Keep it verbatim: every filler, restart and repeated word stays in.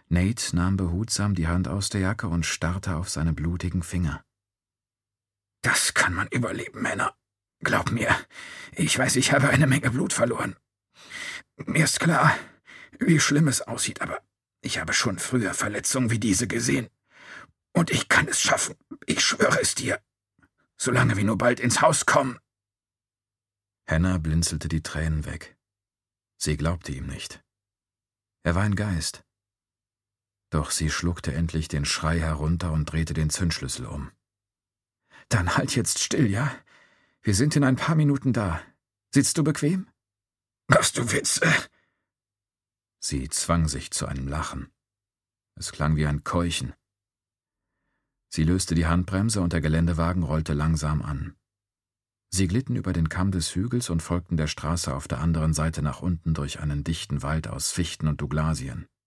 Nate nahm behutsam die Hand aus der Jacke und starrte auf seine blutigen Finger. »Das kann man überleben, Männer. Glaub mir, ich weiß, ich habe eine Menge Blut verloren. Mir ist klar, wie schlimm es aussieht, aber ich habe schon früher Verletzungen wie diese gesehen. Und ich kann es schaffen, ich schwöre es dir. Solange wir nur bald ins Haus kommen.« Hannah blinzelte die Tränen weg. Sie glaubte ihm nicht. Er war ein Geist. Doch sie schluckte endlich den Schrei herunter und drehte den Zündschlüssel um. »Dann halt jetzt still, ja? Wir sind in ein paar Minuten da. Sitzt du bequem?« »Machst du Witze?« Sie zwang sich zu einem Lachen. Es klang wie ein Keuchen. Sie löste die Handbremse und der Geländewagen rollte langsam an. Sie glitten über den Kamm des Hügels und folgten der Straße auf der anderen Seite nach unten durch einen dichten Wald aus Fichten und Douglasien.